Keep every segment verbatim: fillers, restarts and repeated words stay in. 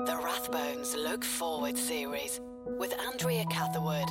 The Rathbones Look Forward series with Andrea Catherwood.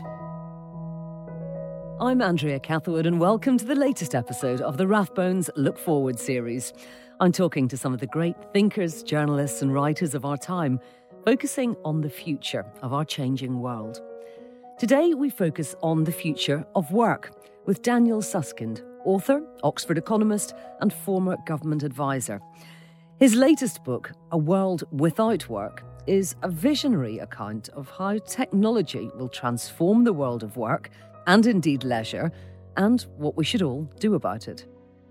I'm Andrea Catherwood and welcome to the latest episode of the Rathbones Look Forward series. I'm talking to some of the great thinkers, journalists and writers of our time, focusing on the future of our changing world. Today we focus on the future of work with Daniel Susskind, author, Oxford economist and former government advisor. His latest book, A World Without Work, is a visionary account of how technology will transform the world of work and indeed leisure, and what we should all do about it.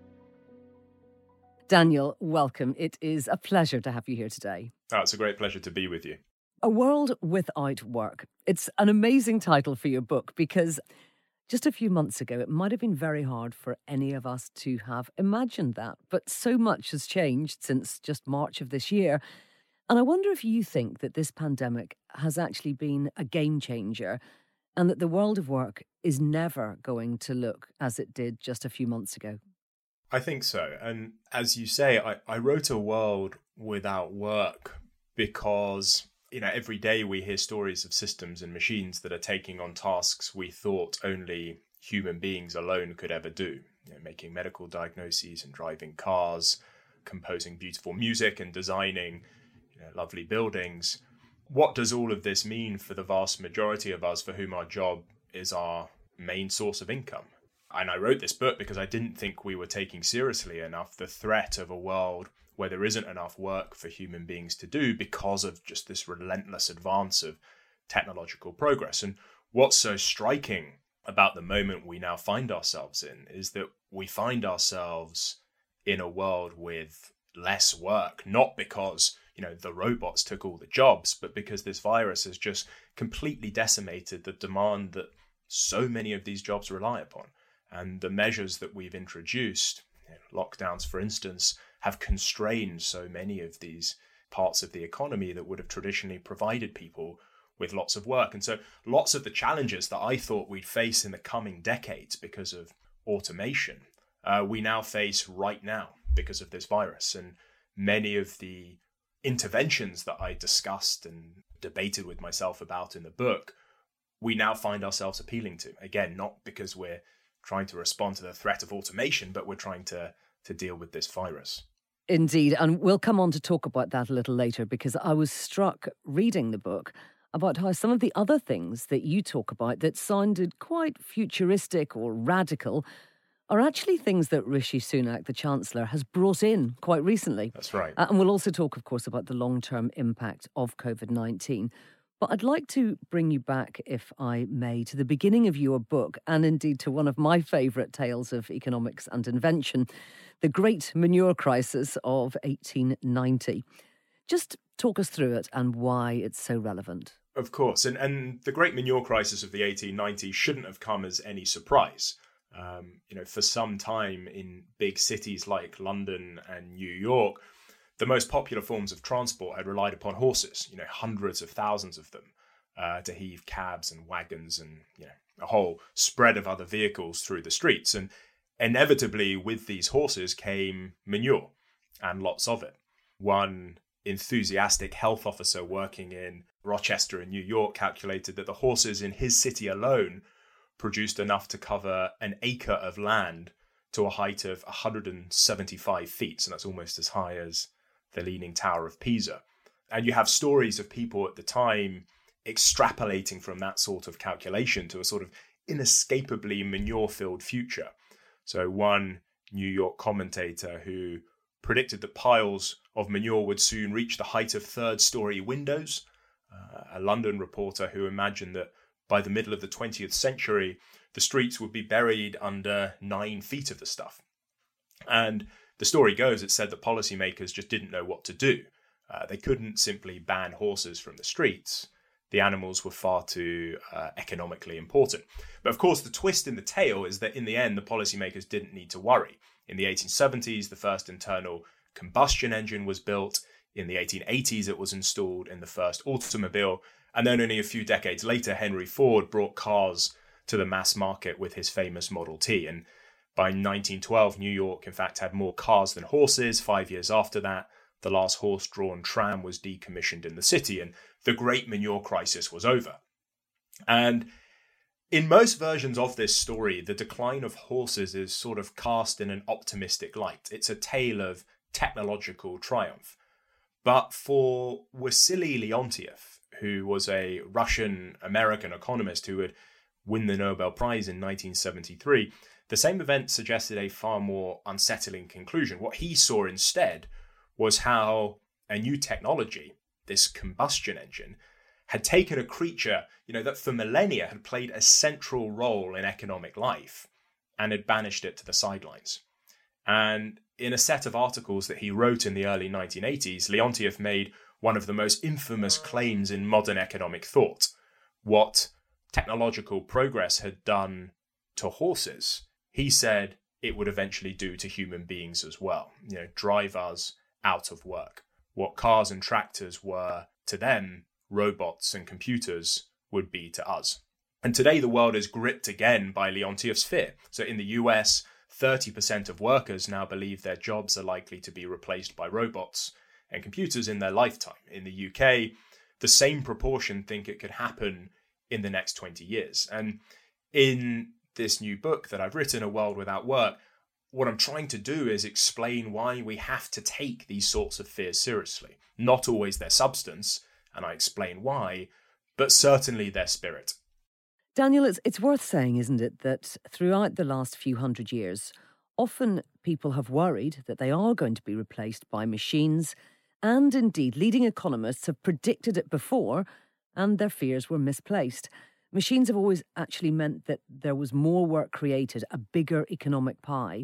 Daniel, welcome. It is a pleasure to have you here today. Oh, it's a great pleasure to be with you. A World Without Work. It's an amazing title for your book because just a few months ago, it might have been very hard for any of us to have imagined that. But so much has changed since just March of this year. And I wonder if you think that this pandemic has actually been a game changer and that the world of work is never going to look as it did just a few months ago. I think so. And as you say, I, I wrote A World Without Work because, you know, every day we hear stories of systems and machines that are taking on tasks we thought only human beings alone could ever do. You know, making medical diagnoses and driving cars, composing beautiful music and designing, you know, lovely buildings. What does all of this mean for the vast majority of us for whom our job is our main source of income? And I wrote this book because I didn't think we were taking seriously enough the threat of a world where there isn't enough work for human beings to do because of just this relentless advance of technological progress. And what's so striking about the moment we now find ourselves in is that we find ourselves in a world with less work, not because, you know, the robots took all the jobs, but because this virus has just completely decimated the demand that so many of these jobs rely upon. And the measures that we've introduced, you know, lockdowns, for instance, have constrained so many of these parts of the economy that would have traditionally provided people with lots of work. And so lots of the challenges that I thought we'd face in the coming decades because of automation, uh, we now face right now because of this virus. And many of the interventions that I discussed and debated with myself about in the book, we now find ourselves appealing to. Again, not because we're trying to respond to the threat of automation, but we're trying to to deal with this virus. Indeed, and we'll come on to talk about that a little later because I was struck reading the book about how some of the other things that you talk about that sounded quite futuristic or radical are actually things that Rishi Sunak, the Chancellor, has brought in quite recently. That's right. Uh, and we'll also talk, of course, about the long-term impact of COVID nineteen. But I'd like to bring you back, if I may, to the beginning of your book, and indeed to one of my favourite tales of economics and invention, the Great Manure Crisis of eighteen ninety. Just talk us through it and why it's so relevant. Of course, and, and the Great Manure Crisis of the eighteen nineties shouldn't have come as any surprise. Um, you know, for some time in big cities like London and New York, the most popular forms of transport had relied upon horses, you know, hundreds of thousands of them, uh, to heave cabs and wagons and, you know, a whole spread of other vehicles through the streets. And inevitably with these horses came manure and lots of it. One enthusiastic health officer working in Rochester in New York calculated that the horses in his city alone produced enough to cover an acre of land to a height of one hundred seventy-five feet. So that's almost as high as the Leaning Tower of Pisa. And you have stories of people at the time extrapolating from that sort of calculation to a sort of inescapably manure-filled future. So one New York commentator who predicted that piles of manure would soon reach the height of third-story windows, uh, a London reporter who imagined that by the middle of the twentieth century, the streets would be buried under nine feet of the stuff. And the story goes, it said that policymakers just didn't know what to do. Uh, they couldn't simply ban horses from the streets. The animals were far too uh, economically important. But of course, the twist in the tale is that in the end, the policymakers didn't need to worry. In the eighteen seventies, the first internal combustion engine was built. In the eighteen eighties, it was installed in the first automobile. And then only a few decades later, Henry Ford brought cars to the mass market with his famous Model T. And by nineteen twelve, New York, in fact, had more cars than horses. Five years after that, the last horse-drawn tram was decommissioned in the city and the Great Manure Crisis was over. And in most versions of this story, the decline of horses is sort of cast in an optimistic light. It's a tale of technological triumph. But for Wassily Leontief, who was a Russian-American economist who would win the Nobel Prize in nineteen seventy-three, the same event suggested a far more unsettling conclusion. What he saw instead was how a new technology, this combustion engine, had taken a creature, you know, that for millennia had played a central role in economic life and had banished it to the sidelines. And in a set of articles that he wrote in the early nineteen eighties, Leontief made one of the most infamous claims in modern economic thought. What technological progress had done to horses, he said it would eventually do to human beings as well, you know, drive us out of work. What cars and tractors were to them, robots and computers would be to us. And today the world is gripped again by Leontief's fear. So in the U S, thirty percent of workers now believe their jobs are likely to be replaced by robots and computers in their lifetime. In the U K, the same proportion think it could happen in the next twenty years. And in this new book that I've written, A World Without Work, what I'm trying to do is explain why we have to take these sorts of fears seriously. Not always their substance, and I explain why, but certainly their spirit. Daniel, it's, it's worth saying, isn't it, that throughout the last few hundred years, often people have worried that they are going to be replaced by machines, and indeed leading economists have predicted it before, and their fears were misplaced. Machines have always actually meant that there was more work created, a bigger economic pie.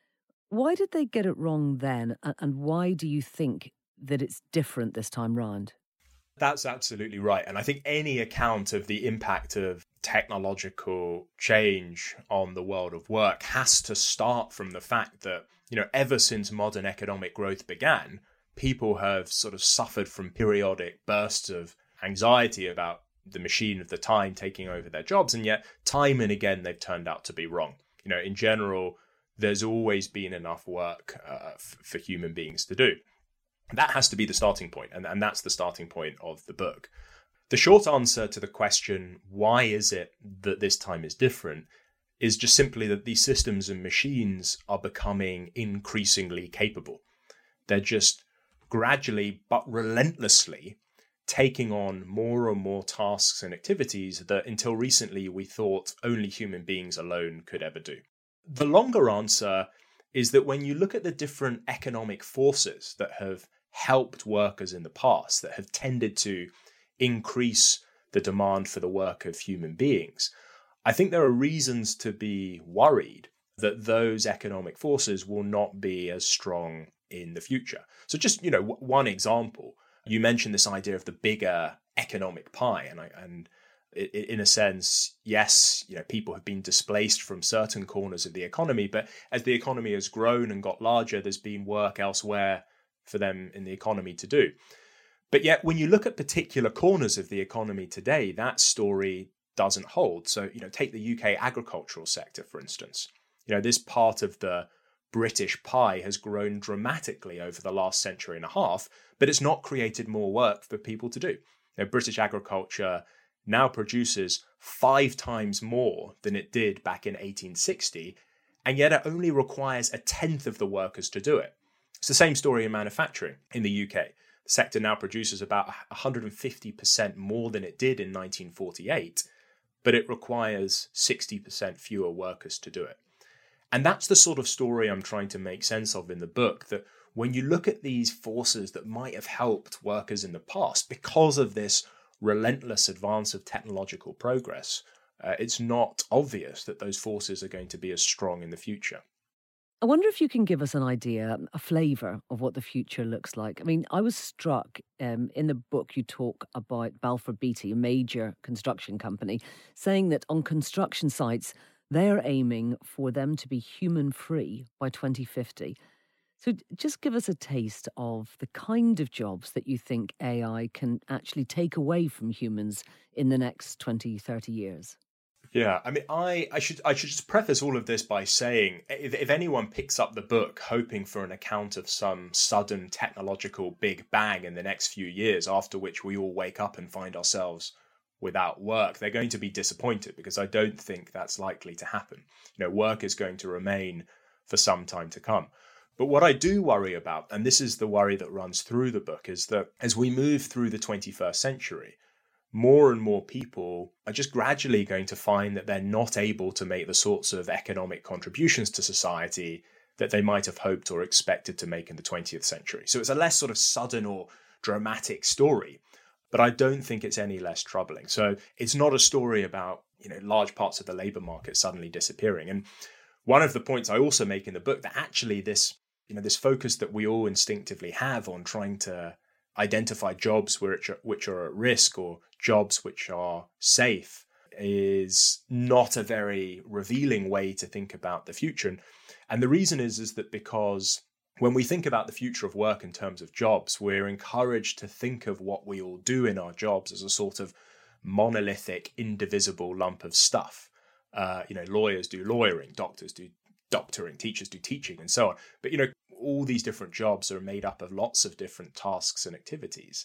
Why did they get it wrong then, and why do you think that it's different this time round? That's absolutely right. And I think any account of the impact of technological change on the world of work has to start from the fact that, you know, ever since modern economic growth began, people have sort of suffered from periodic bursts of anxiety about the machine of the time taking over their jobs. And yet time and again, they've turned out to be wrong. You know, in general, there's always been enough work uh, f- for human beings to do. That has to be the starting point, and, and that's the starting point of the book. The short answer to the question, why is it that this time is different, is just simply that these systems and machines are becoming increasingly capable. They're just gradually but relentlessly taking on more and more tasks and activities that until recently we thought only human beings alone could ever do. The longer answer is that when you look at the different economic forces that have helped workers in the past, that have tended to increase the demand for the work of human beings, I think there are reasons to be worried that those economic forces will not be as strong in the future. So just, you know, w- one example, you mentioned this idea of the bigger economic pie, and I, and in a sense, yes, you know, people have been displaced from certain corners of the economy, but as the economy has grown and got larger, there's been work elsewhere for them in the economy to do. But yet, when you look at particular corners of the economy today, that story doesn't hold. So, you know, take the U K agricultural sector, for instance. You know, this part of the British pie has grown dramatically over the last century and a half, but it's not created more work for people to do. You know, British agriculture now produces five times more than it did back in eighteen sixty, and yet it only requires a tenth of the workers to do it. It's the same story in manufacturing in the U K. The sector now produces about one hundred fifty percent more than it did in nineteen forty-eight, but it requires sixty percent fewer workers to do it. And that's the sort of story I'm trying to make sense of in the book, that when you look at these forces that might have helped workers in the past because of this relentless advance of technological progress, uh, it's not obvious that those forces are going to be as strong in the future. I wonder if you can give us an idea, a flavour of what the future looks like. I mean, I was struck um, in the book you talk about Balfour Beatty, a major construction company, saying that on construction sites, they're aiming for them to be human-free by twenty fifty. So just give us a taste of the kind of jobs that you think A I can actually take away from humans in the next twenty, thirty years. Yeah, I mean, I, I should I should just preface all of this by saying, if, if anyone picks up the book hoping for an account of some sudden technological big bang in the next few years, after which we all wake up and find ourselves without work, they're going to be disappointed, because I don't think that's likely to happen. You know, work is going to remain for some time to come. But what I do worry about, and this is the worry that runs through the book, is that as we move through the twenty-first century, more and more people are just gradually going to find that they're not able to make the sorts of economic contributions to society that they might have hoped or expected to make in the twentieth century. So it's a less sort of sudden or dramatic story, but I don't think it's any less troubling. So it's not a story about, you know, large parts of the labor market suddenly disappearing. And one of the points I also make in the book, that actually this, you know, this focus that we all instinctively have on trying to identify jobs which are, which are at risk, or jobs which are safe, is not a very revealing way to think about the future. And, and the reason is, is that because when we think about the future of work in terms of jobs, we're encouraged to think of what we all do in our jobs as a sort of monolithic, indivisible lump of stuff. Uh, you know, lawyers do lawyering, doctors do doctoring, teachers do teaching, and so on. But, you know, all these different jobs are made up of lots of different tasks and activities.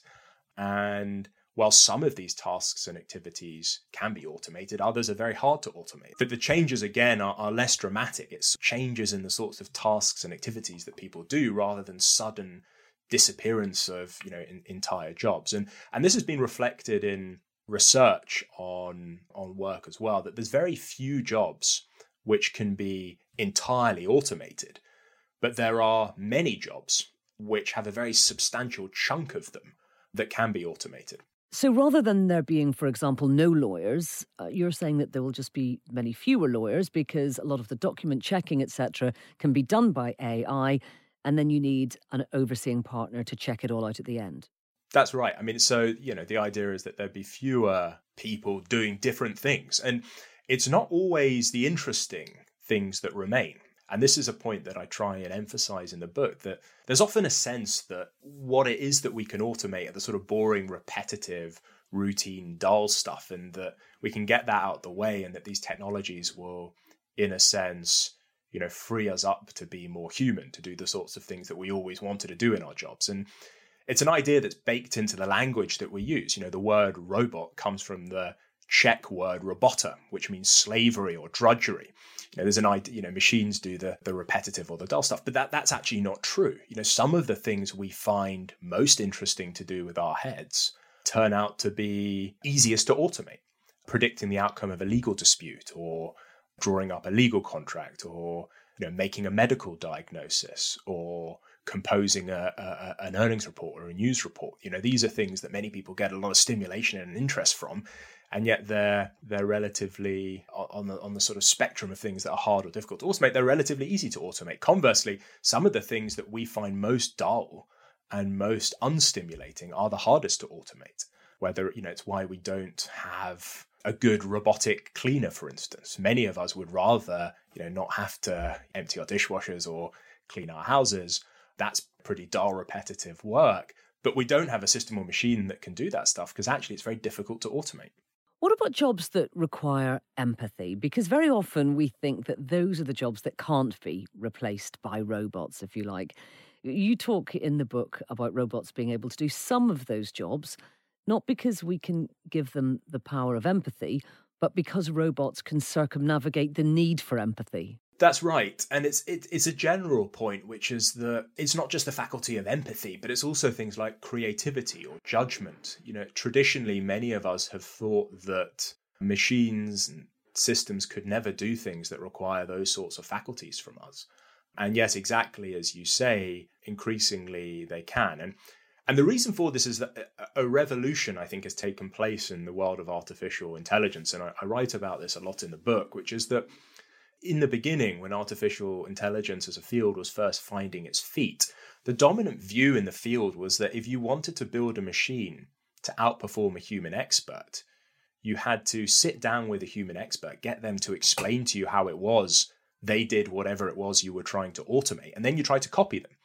And while some of these tasks and activities can be automated, others are very hard to automate. But the changes, again, are, are less dramatic. It's changes in the sorts of tasks and activities that people do, rather than sudden disappearance of, you know, in, entire jobs. And and this has been reflected in research on on work as well, that there's very few jobs which can be entirely automated, but there are many jobs which have a very substantial chunk of them that can be automated. So rather than there being, for example, no lawyers, uh, you're saying that there will just be many fewer lawyers, because a lot of the document checking, et cetera, can be done by A I, and then you need an overseeing partner to check it all out at the end. That's right. I mean, so, you know, the idea is that there'd be fewer people doing different things. And it's not always the interesting things that remain. And this is a point that I try and emphasize in the book, that there's often a sense that what it is that we can automate are the sort of boring, repetitive, routine, dull stuff, and that we can get that out of the way, and that these technologies will, in a sense, you know, free us up to be more human, to do the sorts of things that we always wanted to do in our jobs. And it's an idea that's baked into the language that we use. You know, the word robot comes from the Czech word robota, which means slavery or drudgery. You know, there's an idea, you know, machines do the, the repetitive or the dull stuff, but that, that's actually not true. You know, some of the things we find most interesting to do with our heads turn out to be easiest to automate. Predicting the outcome of a legal dispute, or drawing up a legal contract, or, you know, making a medical diagnosis, or composing a, a, an earnings report or a news report. You know, these are things that many people get a lot of stimulation and interest from, and yet they're they're relatively on the on the sort of spectrum of things that are hard or difficult to automate. They're relatively easy to automate. Conversely, some of the things that we find most dull and most unstimulating are the hardest to automate. Whether, you know, it's why we don't have a good robotic cleaner, for instance. Many of us would rather, you know, not have to empty our dishwashers or clean our houses. That's pretty dull, repetitive work. But we don't have a system or machine that can do that stuff, because actually it's very difficult to automate. What about jobs that require empathy? Because very often we think that those are the jobs that can't be replaced by robots, if you like. You talk in the book about robots being able to do some of those jobs, not because we can give them the power of empathy, but because robots can circumnavigate the need for empathy. That's right. And it's it, it's a general point, which is that it's not just the faculty of empathy, but it's also things like creativity or judgment. You know, traditionally, many of us have thought that machines and systems could never do things that require those sorts of faculties from us. And yet, exactly as you say, increasingly they can. And and the reason for this is that a revolution, I think, has taken place in the world of artificial intelligence. And I, I write about this a lot in the book, which is that in the beginning, when artificial intelligence as a field was first finding its feet, the dominant view in the field was that if you wanted to build a machine to outperform a human expert, you had to sit down with a human expert, get them to explain to you how it was they did whatever it was you were trying to automate, and then you tried to copy them.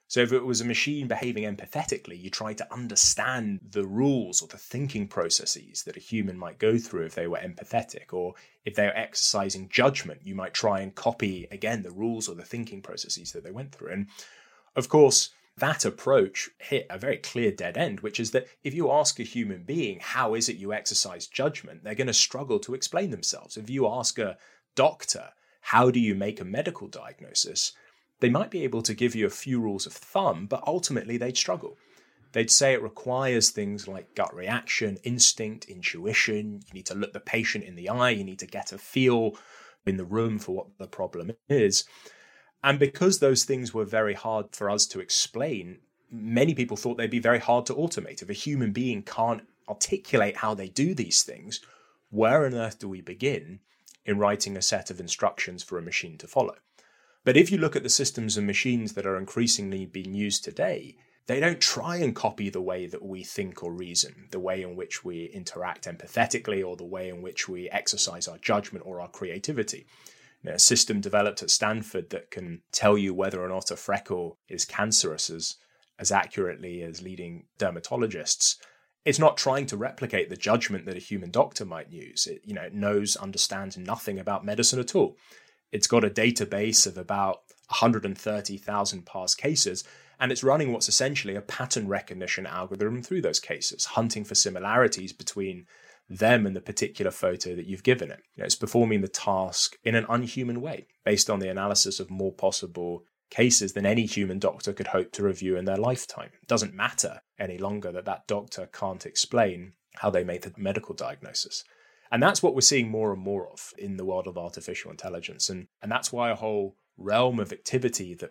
So if it was a machine behaving empathetically, you try to understand the rules or the thinking processes that a human might go through if they were empathetic, or if they were exercising judgment, you might try and copy, again, the rules or the thinking processes that they went through. And of course, that approach hit a very clear dead end, which is that if you ask a human being, how is it you exercise judgment, they're going to struggle to explain themselves. If you ask a doctor, how do you make a medical diagnosis, they might be able to give you a few rules of thumb, but ultimately they'd struggle. They'd say it requires things like gut reaction, instinct, intuition. You need to look the patient in the eye. You need to get a feel in the room for what the problem is. And because those things were very hard for us to explain, many people thought they'd be very hard to automate. If a human being can't articulate how they do these things, where on earth do we begin in writing a set of instructions for a machine to follow? But if you look at the systems and machines that are increasingly being used today, they don't try and copy the way that we think or reason, the way in which we interact empathetically, or the way in which we exercise our judgment or our creativity. You know, a system developed at Stanford that can tell you whether or not a freckle is cancerous as, as accurately as leading dermatologists. It's not trying to replicate the judgment that a human doctor might use. It, you know, it knows, understands nothing about medicine at all. It's got a database of about one hundred thirty thousand past cases, and it's running what's essentially a pattern recognition algorithm through those cases, hunting for similarities between them and the particular photo that you've given it. You know, it's performing the task in an unhuman way, based on the analysis of more possible cases than any human doctor could hope to review in their lifetime. It doesn't matter any longer that that doctor can't explain how they made the medical diagnosis. And that's what we're seeing more and more of in the world of artificial intelligence. And, and that's why a whole realm of activity that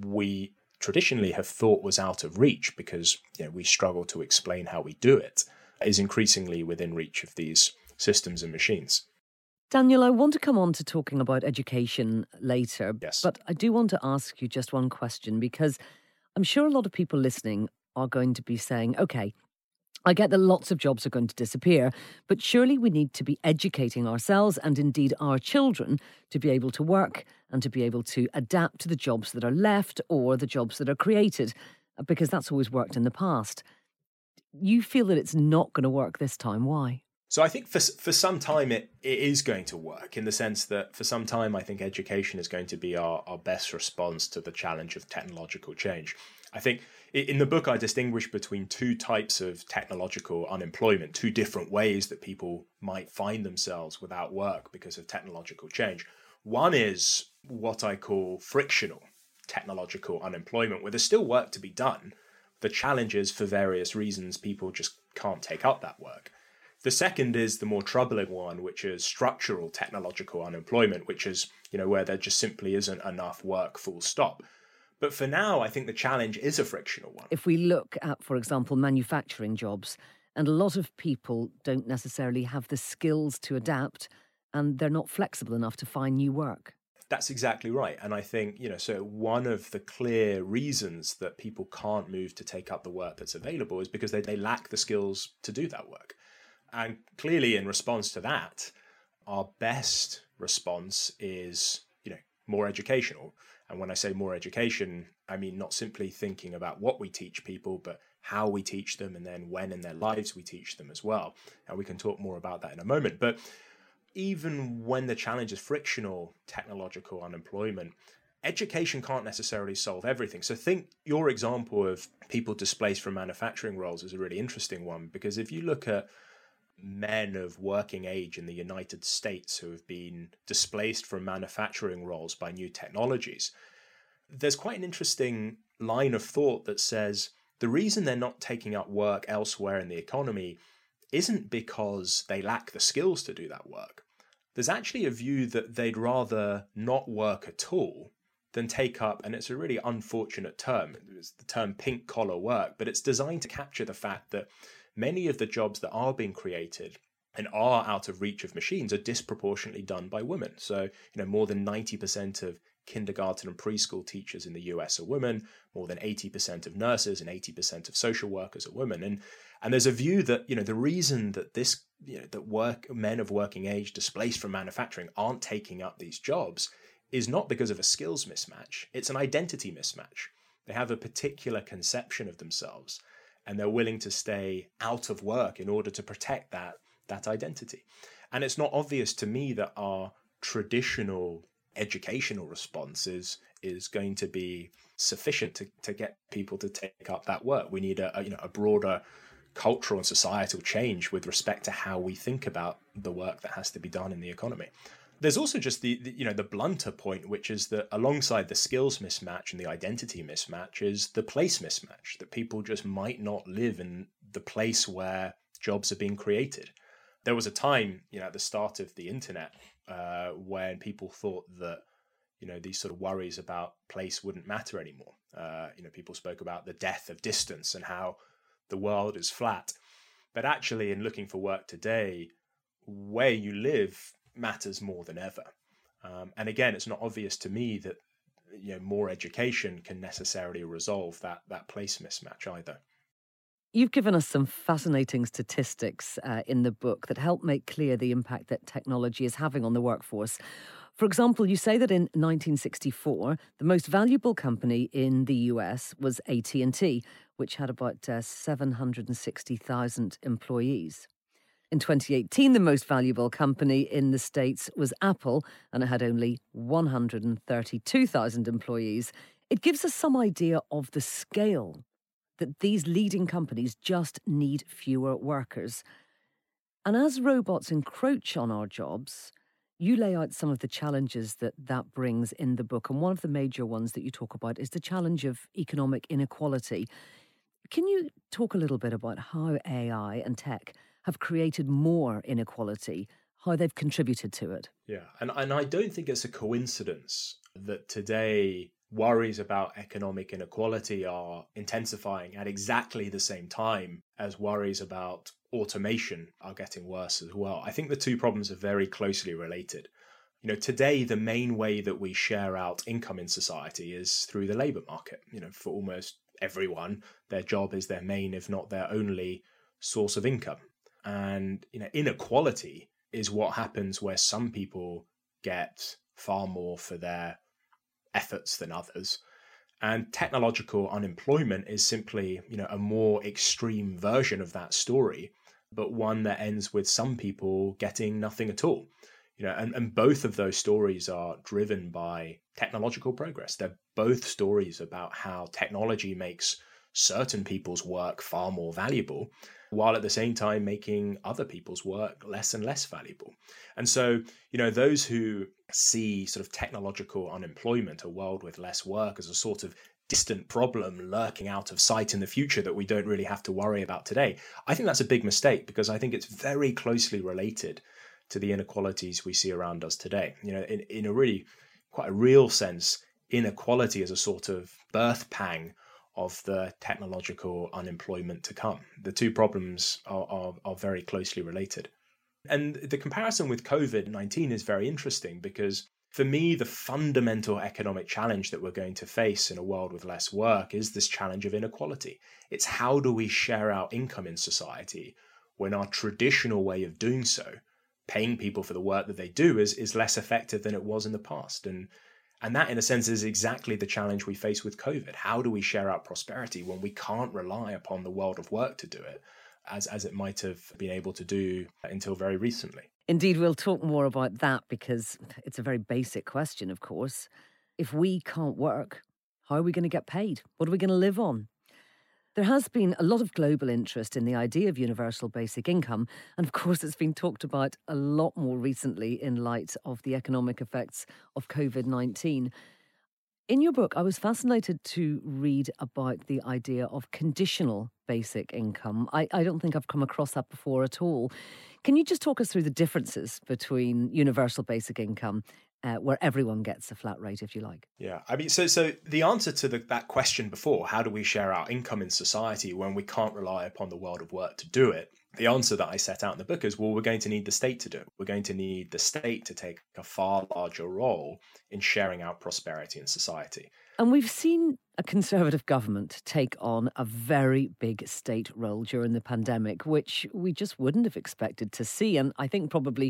we traditionally have thought was out of reach, because you know, we struggle to explain how we do it, is increasingly within reach of these systems and machines. Daniel, I want to come on to talking about education later, Yes. But I do want to ask you just one question, because I'm sure a lot of people listening are going to be saying, OK, I get that lots of jobs are going to disappear, but surely we need to be educating ourselves and indeed our children to be able to work and to be able to adapt to the jobs that are left or the jobs that are created, because that's always worked in the past. You feel that it's not going to work this time. Why? So I think for for some time it, it is going to work, in the sense that for some time I think education is going to be our, our best response to the challenge of technological change. I think in the book I distinguish between two types of technological unemployment, two different ways that people might find themselves without work because of technological change. One is what I call frictional technological unemployment, where there's still work to be done. The challenge is, for various reasons, people just can't take up that work. The second is the more troubling one, which is structural technological unemployment, which is, you know, where there just simply isn't enough work, full stop. But for now, I think the challenge is a frictional one. If we look at, for example, manufacturing jobs, and a lot of people don't necessarily have the skills to adapt, and they're not flexible enough to find new work. That's exactly right. And I think, you know, so one of the clear reasons that people can't move to take up the work that's available is because they, they lack the skills to do that work. And clearly, in response to that, our best response is, you know, more educational. And when I say more education, I mean not simply thinking about what we teach people, but how we teach them, and then when in their lives we teach them as well. And we can talk more about that in a moment. But even when the challenge is frictional technological unemployment, education can't necessarily solve everything. So think your example of people displaced from manufacturing roles is a really interesting one, because if you look at men of working age in the United States who have been displaced from manufacturing roles by new technologies, there's quite an interesting line of thought that says the reason they're not taking up work elsewhere in the economy isn't because they lack the skills to do that work. There's actually a view that they'd rather not work at all than take up, and it's a really unfortunate term, it's the term pink collar work, but it's designed to capture the fact that many of the jobs that are being created and are out of reach of machines are disproportionately done by women. So, you know, more than ninety percent of kindergarten and preschool teachers in the U S are women, more than eighty percent of nurses and eighty percent of social workers are women. And and there's a view that, you know, the reason that this, you know, that work men of working age displaced from manufacturing aren't taking up these jobs is not because of a skills mismatch. It's an identity mismatch. They have a particular conception of themselves, and they're willing to stay out of work in order to protect that, that identity. And it's not obvious to me that our traditional educational response is, is going to be sufficient to, to get people to take up that work. We need a, a you know a broader cultural and societal change with respect to how we think about the work that has to be done in the economy. There's also just the, the you know the blunter point, which is that alongside the skills mismatch and the identity mismatch is the place mismatch, that people just might not live in the place where jobs are being created. There was a time, you know, at the start of the internet, uh, when people thought that, you know, these sort of worries about place wouldn't matter anymore. Uh, you know, people spoke about the death of distance and how the world is flat. But actually, in looking for work today, where you live matters more than ever. Um, and again, it's not obvious to me that, you know, more education can necessarily resolve that that place mismatch either. You've given us some fascinating statistics uh, in the book that help make clear the impact that technology is having on the workforce. For example, you say that in nineteen sixty-four, the most valuable company in the U S was A T and T, which had about uh, seven hundred sixty thousand employees. In twenty eighteen, the most valuable company in the States was Apple, and it had only one hundred thirty-two thousand employees. It gives us some idea of the scale that these leading companies just need fewer workers. And as robots encroach on our jobs, you lay out some of the challenges that that brings in the book. And one of the major ones that you talk about is the challenge of economic inequality. Can you talk a little bit about how A I and tech have created more inequality, how they've contributed to it? Yeah, and, and I don't think it's a coincidence that today worries about economic inequality are intensifying at exactly the same time as worries about automation are getting worse as well. I think the two problems are very closely related. You know, today, the main way that we share out income in society is through the labor market. You know, for almost everyone, their job is their main, if not their only, source of income. And, you know, inequality is what happens where some people get far more for their efforts than others. And technological unemployment is simply, you know, a more extreme version of that story, but one that ends with some people getting nothing at all. You know, and, and both of those stories are driven by technological progress. They're both stories about how technology makes certain people's work far more valuable, while at the same time making other people's work less and less valuable. And so, you know, those who see sort of technological unemployment, a world with less work, as a sort of distant problem lurking out of sight in the future that we don't really have to worry about today, I think that's a big mistake, because I think it's very closely related to the inequalities we see around us today. You know, in, in a really quite a real sense, inequality is a sort of birth pang of the technological unemployment to come. The two problems are, are, are very closely related. And the comparison with COVID nineteen is very interesting, because for me, the fundamental economic challenge that we're going to face in a world with less work is this challenge of inequality. It's how do we share our income in society when our traditional way of doing so, paying people for the work that they do, is, is less effective than it was in the past. And And that, in a sense, is exactly the challenge we face with COVID. How do we share out prosperity when we can't rely upon the world of work to do it, as, as it might have been able to do until very recently? Indeed, we'll talk more about that, because it's a very basic question, of course. If we can't work, how are we going to get paid? What are we going to live on? There has been a lot of global interest in the idea of universal basic income, and of course it's been talked about a lot more recently in light of the economic effects of COVID nineteen. In your book, I was fascinated to read about the idea of conditional basic income. I, I don't think I've come across that before at all. Can you just talk us through the differences between universal basic income, Uh, where everyone gets a flat rate, if you like? Yeah, I mean, so so the answer to the, that question before, how do we share our income in society when we can't rely upon the world of work to do it? The answer that I set out in the book is, well, we're going to need the state to do it. We're going to need the state to take a far larger role in sharing out prosperity in society. And we've seen a Conservative government take on a very big state role during the pandemic, which we just wouldn't have expected to see. And I think probably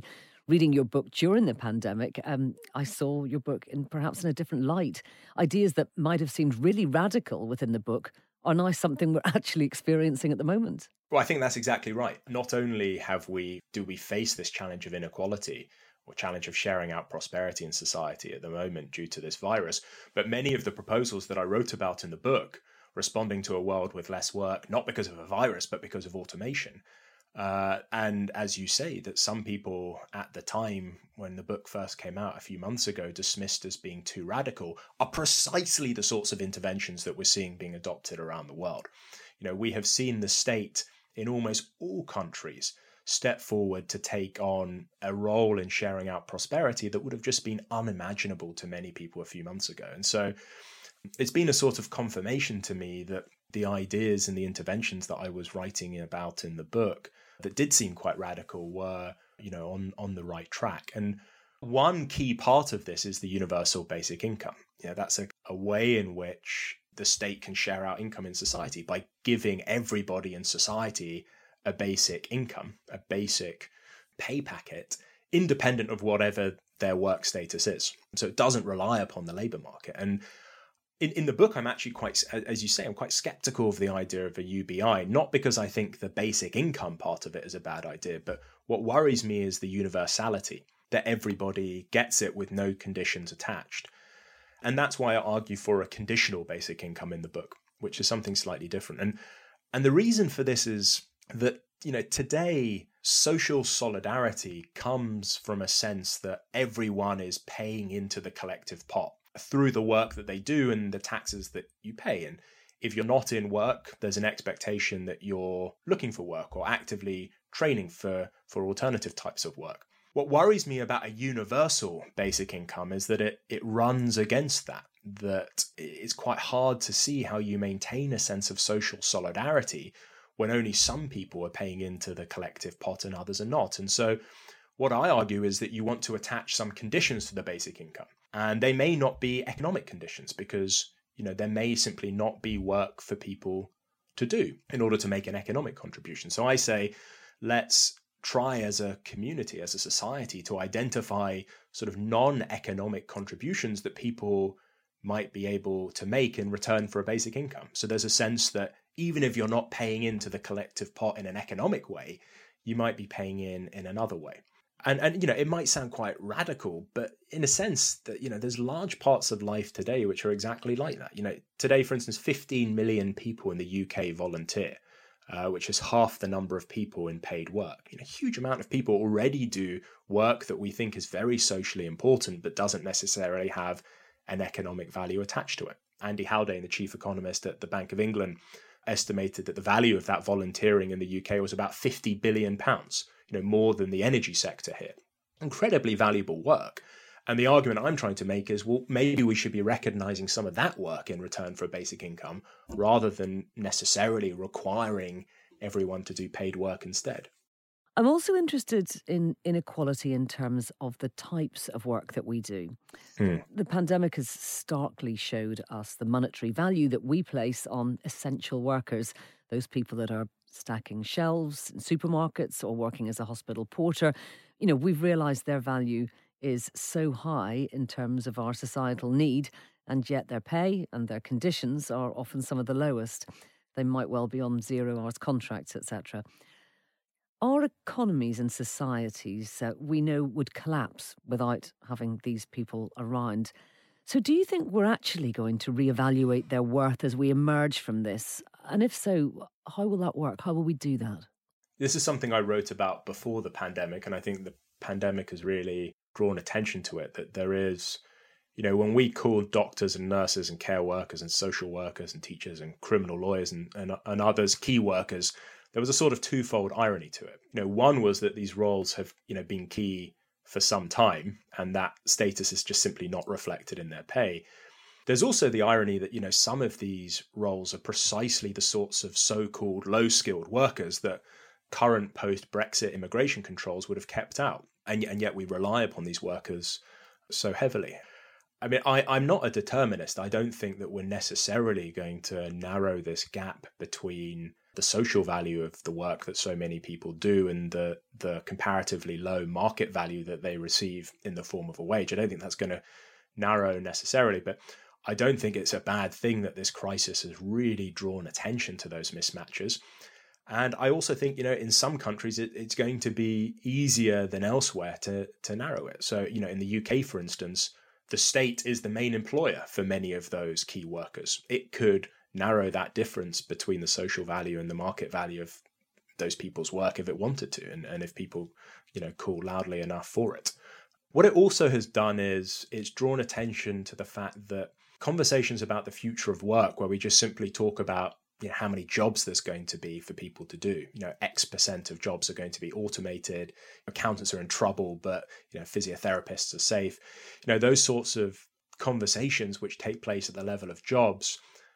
Reading your book during the pandemic, um, I saw your book in perhaps in a different light. Ideas that might have seemed really radical within the book are now something we're actually experiencing at the moment. Well, I think that's exactly right. Not only have we do we face this challenge of inequality or challenge of sharing out prosperity in society at the moment due to this virus, but many of the proposals that I wrote about in the book responding to a world with less work, not because of a virus, but because of automation. Uh, and as you say, that some people at the time when the book first came out a few months ago dismissed as being too radical are precisely the sorts of interventions that we're seeing being adopted around the world. You know, we have seen the state in almost all countries step forward to take on a role in sharing out prosperity that would have just been unimaginable to many people a few months ago. And so it's been a sort of confirmation to me that the ideas and the interventions that I was writing about in the book that did seem quite radical were, you know, on, on the right track. And one key part of this is the universal basic income. You know, that's a, a way in which the state can share out income in society by giving everybody in society a basic income, a basic pay packet, independent of whatever their work status is. So it doesn't rely upon the labour market. And In, in the book, I'm actually quite, as you say, I'm quite skeptical of the idea of a U B I, not because I think the basic income part of it is a bad idea, but what worries me is the universality, that everybody gets it with no conditions attached. And that's why I argue for a conditional basic income in the book, which is something slightly different. And and the reason for this is that, you know, today, social solidarity comes from a sense that everyone is paying into the collective pot through the work that they do and the taxes that you pay. And if you're not in work, there's an expectation that you're looking for work or actively training for, for alternative types of work. What worries me about a universal basic income is that it, it runs against that, that it's quite hard to see how you maintain a sense of social solidarity when only some people are paying into the collective pot and others are not. And so what I argue is that you want to attach some conditions to the basic income. And they may not be economic conditions because, you know, there may simply not be work for people to do in order to make an economic contribution. So I say, let's try as a community, as a society, to identify sort of non-economic contributions that people might be able to make in return for a basic income. So there's a sense that even if you're not paying into the collective pot in an economic way, you might be paying in in another way. And, and you know, it might sound quite radical, but in a sense that, you know, there's large parts of life today which are exactly like that. You know, today, for instance, fifteen million people in the U K volunteer, uh, which is half the number of people in paid work. You know, a huge amount of people already do work that we think is very socially important, but doesn't necessarily have an economic value attached to it. Andy Haldane, the chief economist at the Bank of England, estimated that the value of that volunteering in the U K was about fifty billion pounds. You know, more than the energy sector here. Incredibly valuable work. And the argument I'm trying to make is, well, maybe we should be recognizing some of that work in return for a basic income rather than necessarily requiring everyone to do paid work instead. I'm also interested in inequality in terms of the types of work that we do. Hmm. The pandemic has starkly showed us the monetary value that we place on essential workers, those people that are stacking shelves in supermarkets or working as a hospital porter. You know, we've realised their value is so high in terms of our societal need, and yet their pay and their conditions are often some of the lowest. They might well be on zero hours contracts, et cetera. Our economies and societies, uh, we know, would collapse without having these people around. So do you think we're actually going to reevaluate their worth as we emerge from this? And if so, how will that work? How will we do that? This is something I wrote about before the pandemic, and I think the pandemic has really drawn attention to it, that there is, you know, when we call doctors and nurses and care workers and social workers and teachers and criminal lawyers and, and, and others key workers, there was a sort of twofold irony to it. You know, one was that these roles have, you know, been key for some time, and that status is just simply not reflected in their pay. There's also the irony that, you know, some of these roles are precisely the sorts of so-called low-skilled workers that current post-Brexit immigration controls would have kept out. And, and yet we rely upon these workers so heavily. I mean, I, I'm not a determinist. I don't think that we're necessarily going to narrow this gap between the the social value of the work that so many people do and the the comparatively low market value that they receive in the form of a wage. I don't think that's going to narrow necessarily, but I don't think it's a bad thing that this crisis has really drawn attention to those mismatches. And I also think, you know, in some countries, it, it's going to be easier than elsewhere to, to narrow it. So, you know, in the U K, for instance, the state is the main employer for many of those key workers. It could narrow that difference between the social value and the market value of those people's work if it wanted to, and, and if people, you know, call loudly enough for it. What it also has done is it's drawn attention to the fact that conversations about the future of work, where we just simply talk about, you know, how many jobs there's going to be for people to do, you know, X percent of jobs are going to be automated, accountants are in trouble, but, you know, physiotherapists are safe. You know, those sorts of conversations which take place at the level of jobs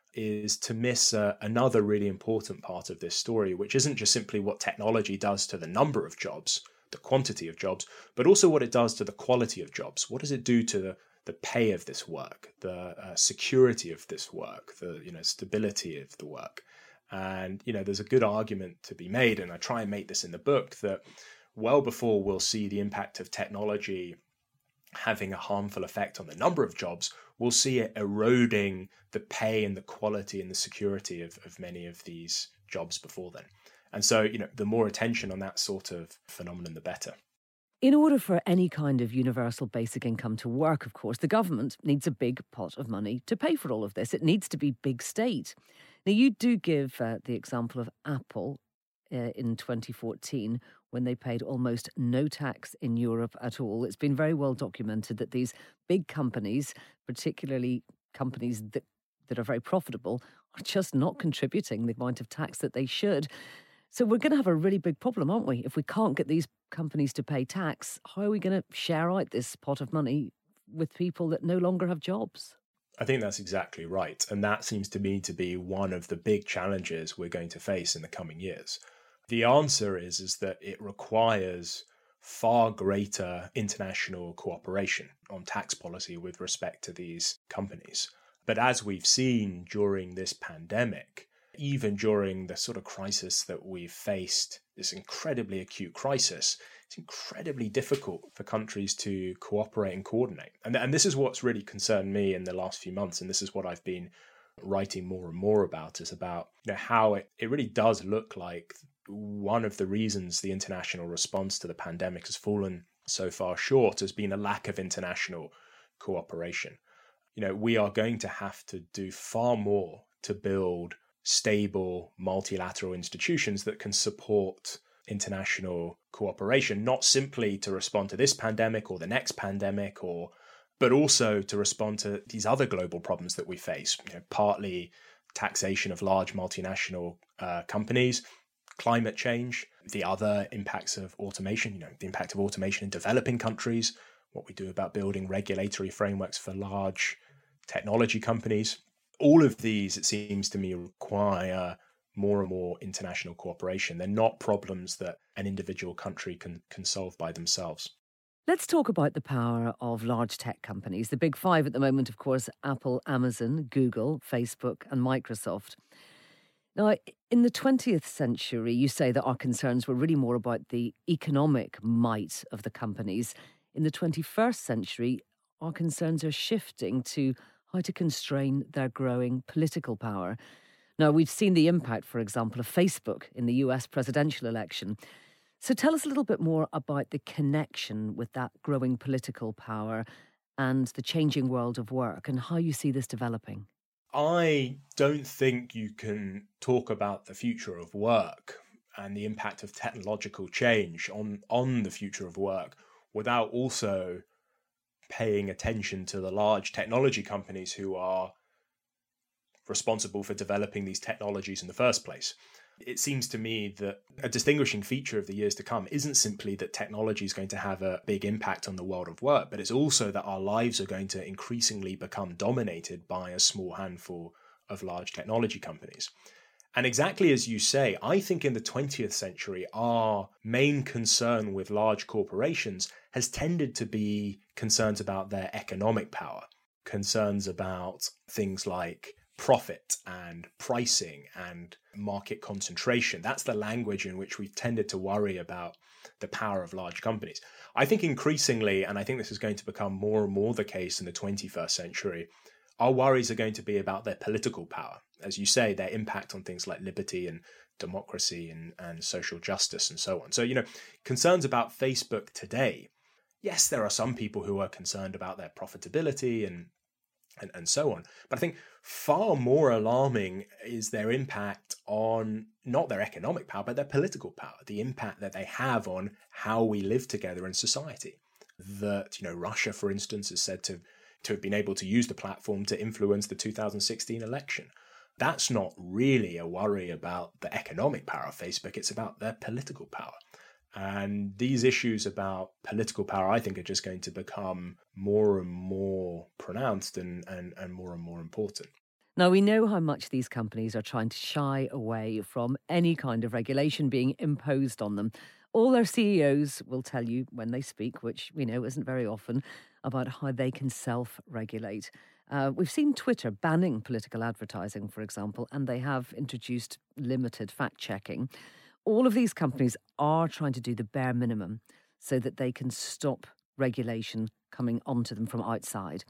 is to miss uh, another really important part of this story, which isn't just simply what technology does to the number of jobs, the quantity of jobs, but also what it does to the quality of jobs. What does it do to the the pay of this work, the uh, security of this work, the, you know, stability of the work? And, you know, there's a good argument to be made, and I try and make this in the book, that well before we'll see the impact of technology having a harmful effect on the number of jobs, we'll see it eroding the pay and the quality and the security of, of many of these jobs before then. And so, you know, the more attention on that sort of phenomenon, the better. In order for any kind of universal basic income to work, of course, the government needs a big pot of money to pay for all of this. It needs to be big state. Now, you do give uh, the example of Apple uh, in twenty fourteen, when they paid almost no tax in Europe at all. It's been very well documented that these big companies, particularly companies that, that are very profitable, are just not contributing the amount of tax that they should. So we're going to have a really big problem, aren't we? If we can't get these companies to pay tax, how are we going to share out this pot of money with people that no longer have jobs? I think that's exactly right. And that seems to me to be one of the big challenges we're going to face in the coming years. The answer is, is that it requires far greater international cooperation on tax policy with respect to these companies. But as we've seen during this pandemic, even during the sort of crisis that we've faced, this incredibly acute crisis, it's incredibly difficult for countries to cooperate and coordinate. And, and this is what's really concerned me in the last few months. And this is what I've been writing more and more about, is about, you know, how it, it really does look like one of the reasons the international response to the pandemic has fallen so far short has been a lack of international cooperation. You know, we are going to have to do far more to build stable multilateral institutions that can support international cooperation, not simply to respond to this pandemic or the next pandemic, or but also to respond to these other global problems that we face, you know, partly taxation of large multinational uh, companies, climate change, the other impacts of automation, you know, the impact of automation in developing countries, what we do about building regulatory frameworks for large technology companies. All of these, it seems to me, require more and more international cooperation. They're not problems that an individual country can, can solve by themselves. Let's talk about the power of large tech companies. The big five at the moment, of course, Apple, Amazon, Google, Facebook and Microsoft. Now, in the twentieth century, you say that our concerns were really more about the economic might of the companies. In the twenty-first century, our concerns are shifting to how to constrain their growing political power. Now, we've seen the impact, for example, of Facebook in the U S presidential election. So tell us a little bit more about the connection with that growing political power and the changing world of work and how you see this developing. I don't think you can talk about the future of work and the impact of technological change on, on the future of work without also paying attention to the large technology companies who are responsible for developing these technologies in the first place. It seems to me that a distinguishing feature of the years to come isn't simply that technology is going to have a big impact on the world of work, but it's also that our lives are going to increasingly become dominated by a small handful of large technology companies. And exactly as you say, I think in the twentieth century, our main concern with large corporations has tended to be concerns about their economic power, concerns about things like profit and pricing and market concentration. That's the language in which we've tended to worry about the power of large companies. I think increasingly, and I think this is going to become more and more the case in the twenty-first century, our worries are going to be about their political power. As you say, their impact on things like liberty and democracy and, and social justice and so on. So, you know, concerns about Facebook today, yes, there are some people who are concerned about their profitability and And, and so on. But I think far more alarming is their impact on not their economic power, but their political power, the impact that they have on how we live together in society. That, you know, Russia, for instance, is said to, to have been able to use the platform to influence the two thousand sixteen election. That's not really a worry about the economic power of Facebook, it's about their political power. And these issues about political power, I think, are just going to become more and more pronounced and, and, and more and more important. Now, we know how much these companies are trying to shy away from any kind of regulation being imposed on them. All their C E Os will tell you when they speak, which we know isn't very often, about how they can self-regulate. Uh, we've seen Twitter banning political advertising, for example, and they have introduced limited fact-checking. All of these companies are trying to do the bare minimum so that they can stop regulation coming onto them from outside.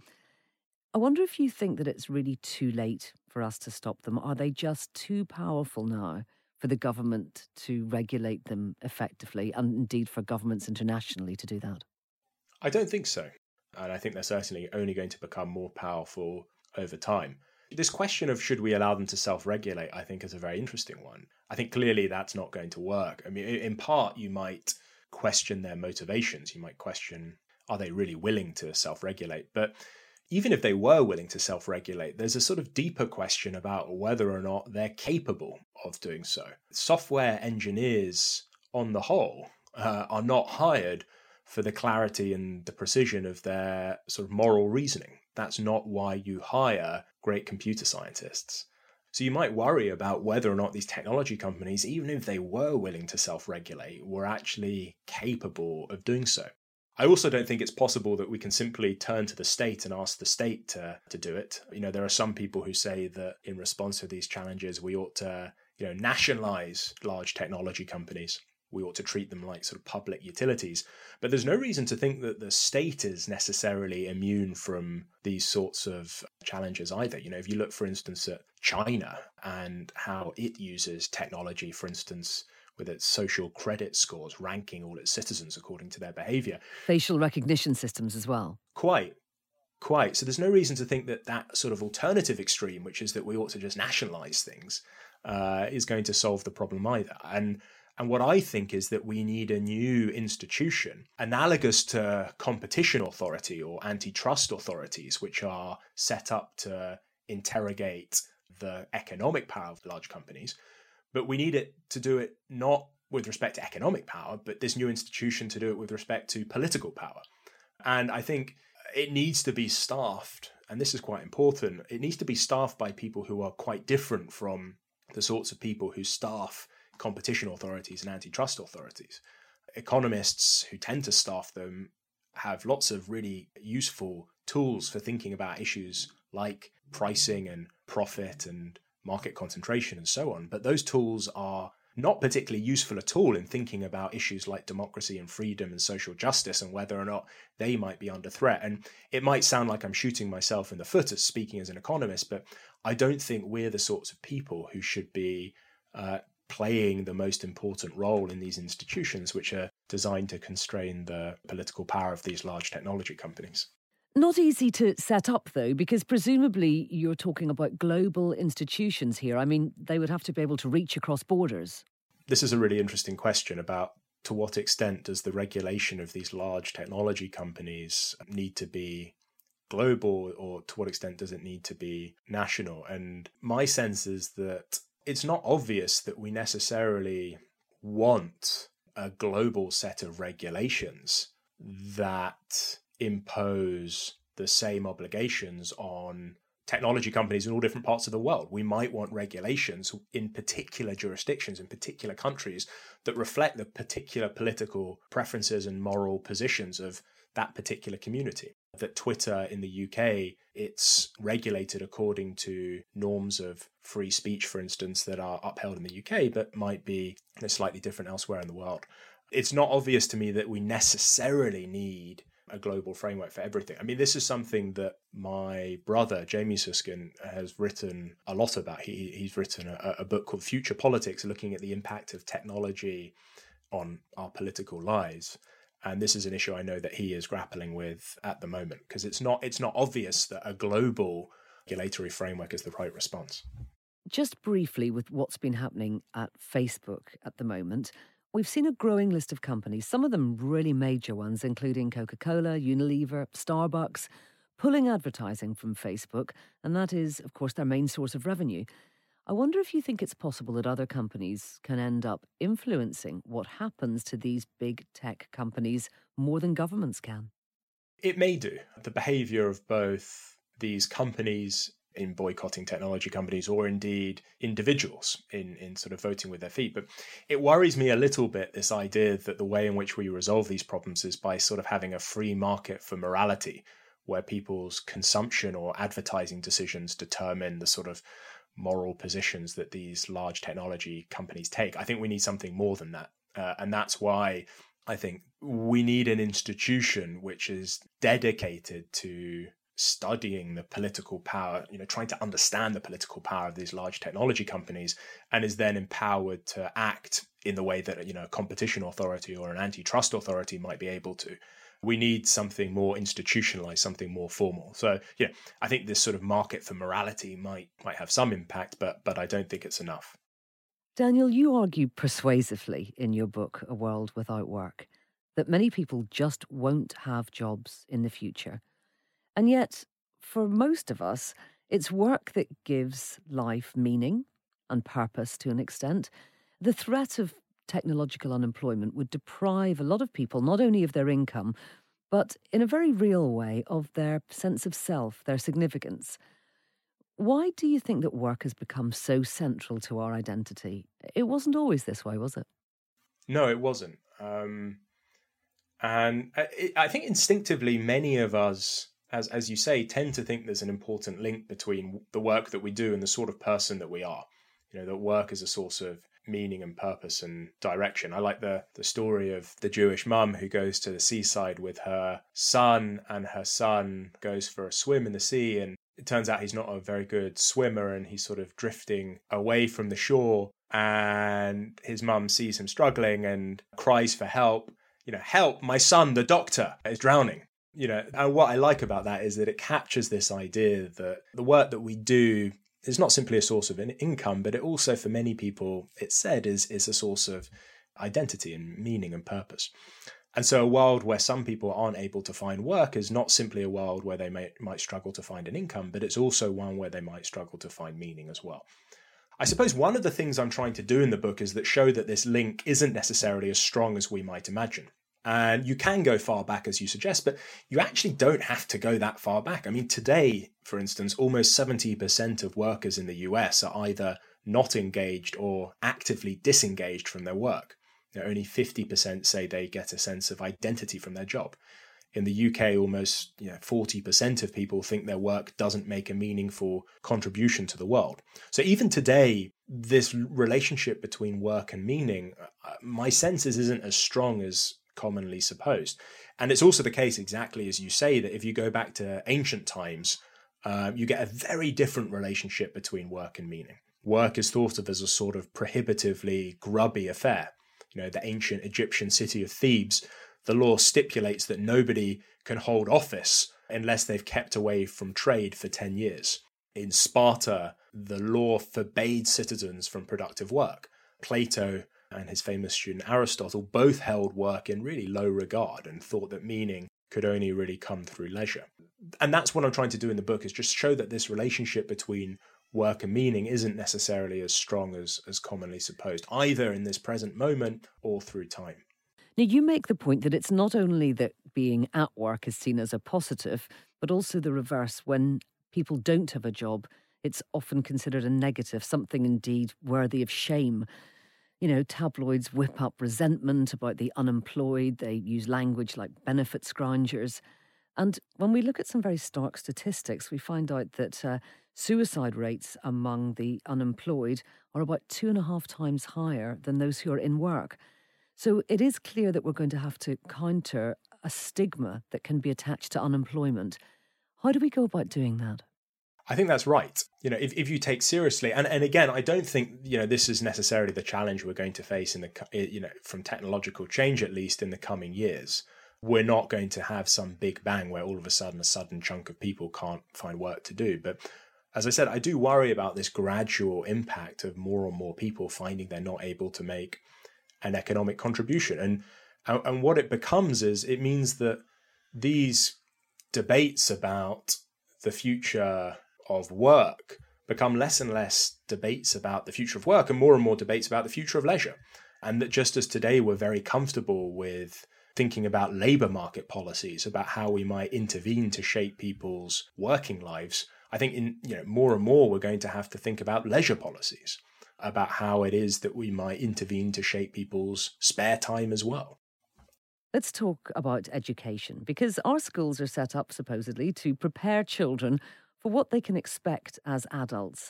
I wonder if you think that it's really too late for us to stop them. Are they just too powerful now for the government to regulate them effectively, and indeed for governments internationally to do that? I don't think so. And I think they're certainly only going to become more powerful over time. This question of should we allow them to self-regulate, I think, is a very interesting one. I think clearly that's not going to work. I mean, in part, you might question their motivations. You might question, are they really willing to self-regulate? But even if they were willing to self-regulate, there's a sort of deeper question about whether or not they're capable of doing so. Software engineers, on the whole, uh, are not hired for the clarity and the precision of their sort of moral reasoning. That's not why you hire great computer scientists. So you might worry about whether or not these technology companies, even if they were willing to self-regulate, were actually capable of doing so. I also don't think it's possible that we can simply turn to the state and ask the state to, to do it. You know, there are some people who say that in response to these challenges, we ought to, you know, nationalize large technology companies. We ought to treat them like sort of public utilities. But there's no reason to think that the state is necessarily immune from these sorts of challenges either. You know, if you look, for instance, at China and how it uses technology, for instance, with its social credit scores, ranking all its citizens according to their behavior. Facial recognition systems as well. Quite. Quite. So there's no reason to think that that sort of alternative extreme, which is that we ought to just nationalize things, uh, is going to solve the problem either. And And what I think is that we need a new institution analogous to competition authority or antitrust authorities, which are set up to interrogate the economic power of large companies. But we need it to do it not with respect to economic power, but this new institution to do it with respect to political power. And I think it needs to be staffed, and this is quite important, it needs to be staffed by people who are quite different from the sorts of people who staff competition authorities and antitrust authorities. Economists who tend to staff them have lots of really useful tools for thinking about issues like pricing and profit and market concentration and so on. But those tools are not particularly useful at all in thinking about issues like democracy and freedom and social justice and whether or not they might be under threat. And it might sound like I'm shooting myself in the foot as speaking as an economist, but I don't think we're the sorts of people who should be uh, playing the most important role in these institutions, which are designed to constrain the political power of these large technology companies. Not easy to set up, though, because presumably you're talking about global institutions here. I mean, they would have to be able to reach across borders. This is a really interesting question about to what extent does the regulation of these large technology companies need to be global, or to what extent does it need to be national? And my sense is that it's not obvious that we necessarily want a global set of regulations that impose the same obligations on technology companies in all different parts of the world. We might want regulations in particular jurisdictions, in particular countries, that reflect the particular political preferences and moral positions of that particular community. That Twitter in the U K, it's regulated according to norms of free speech, for instance, that are upheld in the U K, but might be, you know, slightly different elsewhere in the world. It's not obvious to me that we necessarily need a global framework for everything. I mean, this is something that my brother, Jamie Susskind, has written a lot about. He, he's written a, a book called Future Politics, looking at the impact of technology on our political lives. And this is an issue I know that he is grappling with at the moment, because it's not it's not obvious that a global regulatory framework is the right response. Just briefly, with what's been happening at Facebook at the moment, we've seen a growing list of companies, some of them really major ones, including Coca-Cola, Unilever, Starbucks, pulling advertising from Facebook, and that is, of course, their main source of revenue. I wonder if you think it's possible that other companies can end up influencing what happens to these big tech companies more than governments can. It may do. The behavior of both these companies in boycotting technology companies or indeed individuals in, in sort of voting with their feet. But it worries me a little bit, this idea that the way in which we resolve these problems is by sort of having a free market for morality, where people's consumption or advertising decisions determine the sort of moral positions that these large technology companies take. I think we need something more than that. Uh, and that's why I think we need an institution which is dedicated to studying the political power, you know, trying to understand the political power of these large technology companies, and is then empowered to act in the way that, you know, a competition authority or an antitrust authority might be able to. We need something more institutionalized, something more formal. So, yeah, I think this sort of market for morality might might have some impact, but but I don't think it's enough. Daniel, you argue persuasively in your book, A World Without Work, that many people just won't have jobs in the future. And yet, for most of us, it's work that gives life meaning and purpose to an extent. The threat of technological unemployment would deprive a lot of people not only of their income, but in a very real way of their sense of self, their significance. Why do you think that work has become so central to our identity? It wasn't always this way, was it? No, it wasn't. Um, and I, I think instinctively many of us, as as you say, tend to think there's an important link between the work that we do and the sort of person that we are. You know, that work is a source of meaning and purpose and direction. I like the the story of the Jewish mum who goes to the seaside with her son, and her son goes for a swim in the sea, and it turns out he's not a very good swimmer, and he's sort of drifting away from the shore, and his mum sees him struggling and cries for help. You know, help, my son, the doctor, is drowning. You know, and what I like about that is that it captures this idea that the work that we do is not simply a source of income, but it also, for many people, it's said, is, is a source of identity and meaning and purpose. And so a world where some people aren't able to find work is not simply a world where they may, might struggle to find an income, but it's also one where they might struggle to find meaning as well. I suppose one of the things I'm trying to do in the book is that show that this link isn't necessarily as strong as we might imagine. And you can go far back, as you suggest, but you actually don't have to go that far back. I mean, today, for instance, almost seventy percent of workers in the U S are either not engaged or actively disengaged from their work. You know, only fifty percent say they get a sense of identity from their job. In the U K, almost you know, forty percent of people think their work doesn't make a meaningful contribution to the world. So even today, this relationship between work and meaning, uh, my sense is isn't as strong as commonly supposed. And it's also the case, exactly as you say, that if you go back to ancient times, uh, you get a very different relationship between work and meaning. Work is thought of as a sort of prohibitively grubby affair. You know, the ancient Egyptian city of Thebes, the law stipulates that nobody can hold office unless they've kept away from trade for ten years. In Sparta, the law forbade citizens from productive work. Plato and his famous student Aristotle both held work in really low regard and thought that meaning could only really come through leisure. And that's what I'm trying to do in the book, is just show that this relationship between work and meaning isn't necessarily as strong as, as commonly supposed, either in this present moment or through time. Now, you make the point that it's not only that being at work is seen as a positive, but also the reverse. When people don't have a job, it's often considered a negative, something indeed worthy of shame. You know, tabloids whip up resentment about the unemployed. They use language like benefit scroungers. And when we look at some very stark statistics, we find out that uh, suicide rates among the unemployed are about two and a half times higher than those who are in work. So it is clear that we're going to have to counter a stigma that can be attached to unemployment. How do we go about doing that? I think that's right. You know, if, if you take seriously, and, and again, I don't think, you know, this is necessarily the challenge we're going to face in the, you know, from technological change, at least in the coming years. We're not going to have some big bang where all of a sudden a sudden chunk of people can't find work to do. But as I said, I do worry about this gradual impact of more and more people finding they're not able to make an economic contribution. And, and what it becomes is it means that these debates about the future of work become less and less debates about the future of work and more and more debates about the future of leisure. And that just as today we're very comfortable with thinking about labour market policies, about how we might intervene to shape people's working lives, I think in you know more and more we're going to have to think about leisure policies, about how it is that we might intervene to shape people's spare time as well. Let's talk about education, because our schools are set up supposedly to prepare children for what they can expect as adults.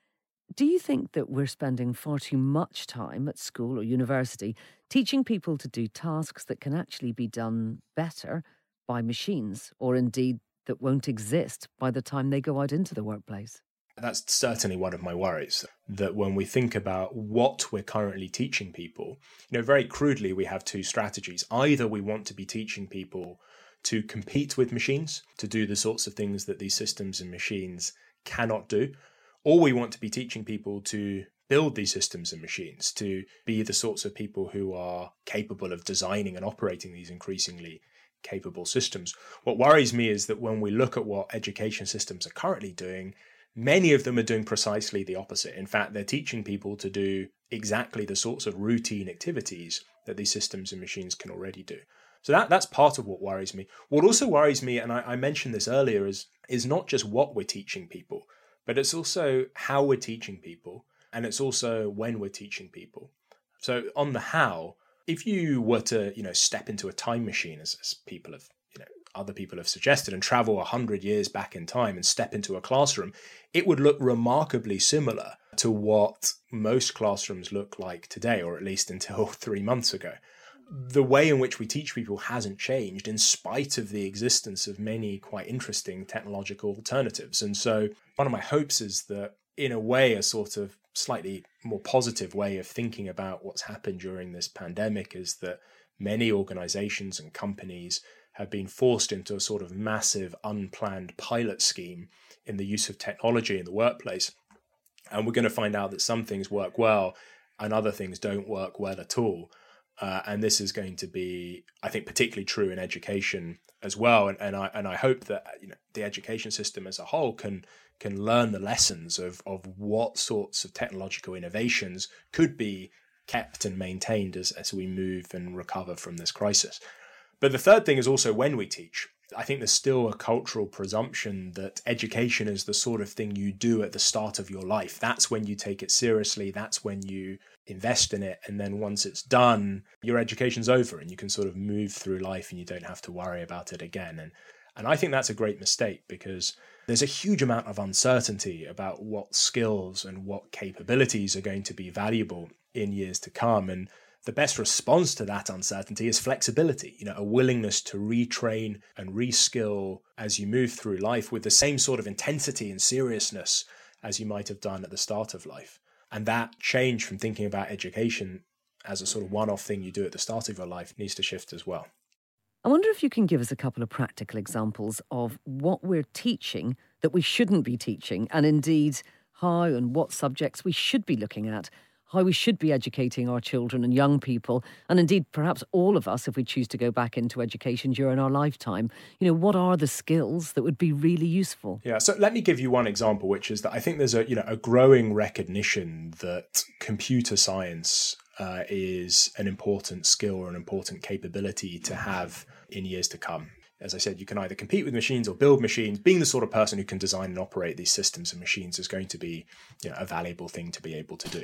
Do you think that we're spending far too much time at school or university teaching people to do tasks that can actually be done better by machines, or indeed that won't exist by the time they go out into the workplace? That's certainly one of my worries, that when we think about what we're currently teaching people, you know, very crudely, we have two strategies. Either we want to be teaching people to compete with machines, to do the sorts of things that these systems and machines cannot do, or we want to be teaching people to build these systems and machines, to be the sorts of people who are capable of designing and operating these increasingly capable systems. What worries me is that when we look at what education systems are currently doing, many of them are doing precisely the opposite. In fact, they're teaching people to do exactly the sorts of routine activities that these systems and machines can already do. So that, that's part of what worries me. What also worries me, and I, I mentioned this earlier, is, is not just what we're teaching people, but it's also how we're teaching people, and it's also when we're teaching people. So on the how, if you were to, you know, step into a time machine, as, as people have, you know, other people have suggested, and travel a hundred years back in time and step into a classroom, it would look remarkably similar to what most classrooms look like today, or at least until three months ago. The way in which we teach people hasn't changed in spite of the existence of many quite interesting technological alternatives. And so one of my hopes is that, in a way, a sort of slightly more positive way of thinking about what's happened during this pandemic is that many organizations and companies have been forced into a sort of massive unplanned pilot scheme in the use of technology in the workplace. And we're going to find out that some things work well and other things don't work well at all. Uh, and this is going to be, I think, particularly true in education as well. And, and I and I hope that, you know, the education system as a whole can can learn the lessons of of what sorts of technological innovations could be kept and maintained as, as we move and recover from this crisis. But the third thing is also when we teach. I think there's still a cultural presumption that education is the sort of thing you do at the start of your life. That's when you take it seriously. That's when you invest in it. And then once it's done, your education's over and you can sort of move through life and you don't have to worry about it again. And and I think that's a great mistake, because there's a huge amount of uncertainty about what skills and what capabilities are going to be valuable in years to come. And the best response to that uncertainty is flexibility, you know, a willingness to retrain and reskill as you move through life with the same sort of intensity and seriousness as you might have done at the start of life. And that change from thinking about education as a sort of one-off thing you do at the start of your life needs to shift as well. I wonder if you can give us a couple of practical examples of what we're teaching that we shouldn't be teaching, and indeed how and what subjects we should be looking at, how we should be educating our children and young people, and indeed perhaps all of us if we choose to go back into education during our lifetime. You know, what are the skills that would be really useful? Yeah, so let me give you one example, which is that I think there's a, you know, a growing recognition that computer science uh, is an important skill or an important capability to have in years to come. As I said, you can either compete with machines or build machines. Being the sort of person who can design and operate these systems and machines is going to be, you know, a valuable thing to be able to do.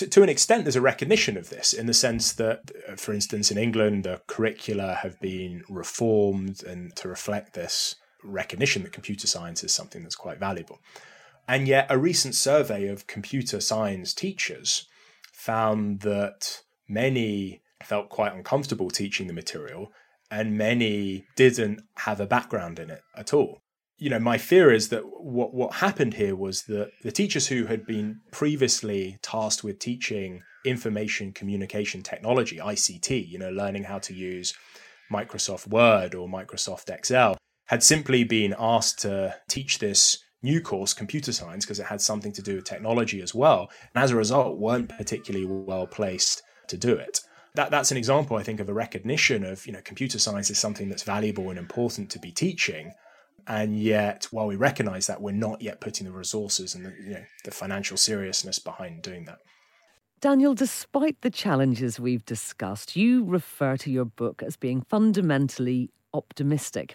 to, to an extent, there's a recognition of this in the sense that, uh, for instance, in England, the curricula have been reformed and to reflect this recognition that computer science is something that's quite valuable. And yet a recent survey of computer science teachers found that many felt quite uncomfortable teaching the material and many didn't have a background in it at all. You know, my fear is that what, what happened here was that the teachers who had been previously tasked with teaching information communication technology, I C T, you know, learning how to use Microsoft Word or Microsoft Excel, had simply been asked to teach this new course, computer science, because it had something to do with technology as well. And as a result, weren't particularly well placed to do it. That, that's an example, I think, of a recognition of, you know, computer science is something that's valuable and important to be teaching. And yet, while we recognize that, we're not yet putting the resources and the, you know, the financial seriousness behind doing that. Daniel, despite the challenges we've discussed, you refer to your book as being fundamentally optimistic.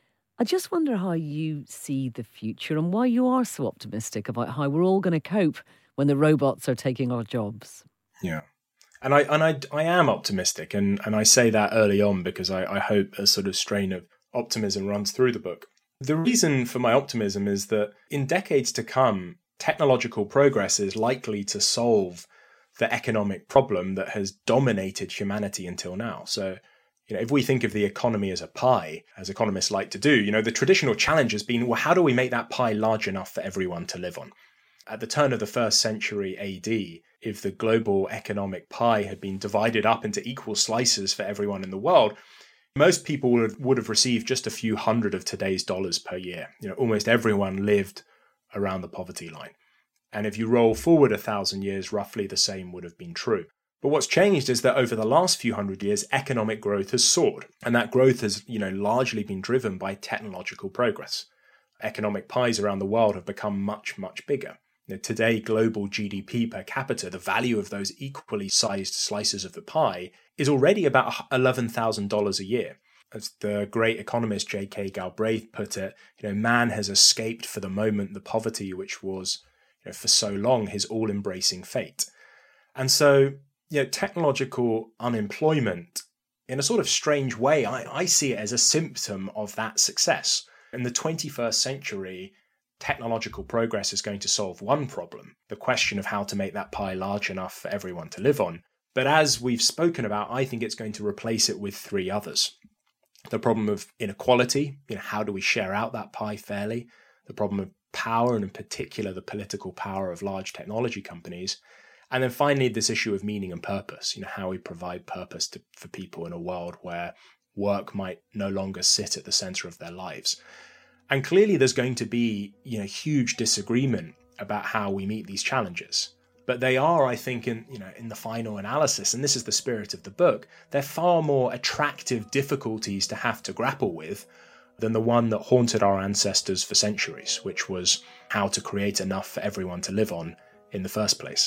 I just wonder how you see the future and why you are so optimistic about how we're all going to cope when the robots are taking our jobs. Yeah. And I and I, I am optimistic, and, and I say that early on because I, I hope a sort of strain of optimism runs through the book. The reason for my optimism is that in decades to come, technological progress is likely to solve the economic problem that has dominated humanity until now. So, you know, if we think of the economy as a pie, as economists like to do, you know, the traditional challenge has been, well, how do we make that pie large enough for everyone to live on? At the turn of the first century A D, if the global economic pie had been divided up into equal slices for everyone in the world, most people would, would have received just a few hundred of today's dollars per year. You know, almost everyone lived around the poverty line. And if you roll forward a thousand years, roughly the same would have been true. But what's changed is that over the last few hundred years, economic growth has soared. And that growth has, you know, largely been driven by technological progress. Economic pies around the world have become much, much bigger. You know, today, global G D P per capita, the value of those equally sized slices of the pie, is already about eleven thousand dollars a year. As the great economist J K Galbraith put it, you know, man has escaped for the moment the poverty which was, you know, for so long his all-embracing fate. And so, you know, technological unemployment, in a sort of strange way, I, I see it as a symptom of that success. In the twenty-first century, technological progress is going to solve one problem, the question of how to make that pie large enough for everyone to live on. But as we've spoken about, I think it's going to replace it with three others. The problem of inequality, you know, how do we share out that pie fairly? The problem of power, and in particular, the political power of large technology companies. And then finally, this issue of meaning and purpose, you know, how we provide purpose to, for people in a world where work might no longer sit at the center of their lives. And clearly there's going to be, you know, huge disagreement about how we meet these challenges. But they are, I think, in, you know, in the final analysis, and this is the spirit of the book, they're far more attractive difficulties to have to grapple with than the one that haunted our ancestors for centuries, which was how to create enough for everyone to live on in the first place.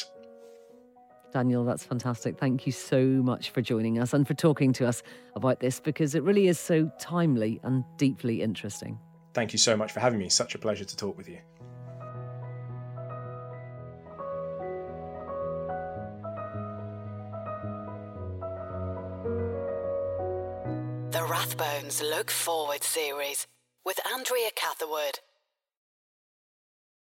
Daniel, that's fantastic. Thank you so much for joining us and for talking to us about this, because it really is so timely and deeply interesting. Thank you so much for having me. Such a pleasure to talk with you. The Rathbones Look Forward series with Andrea Catherwood.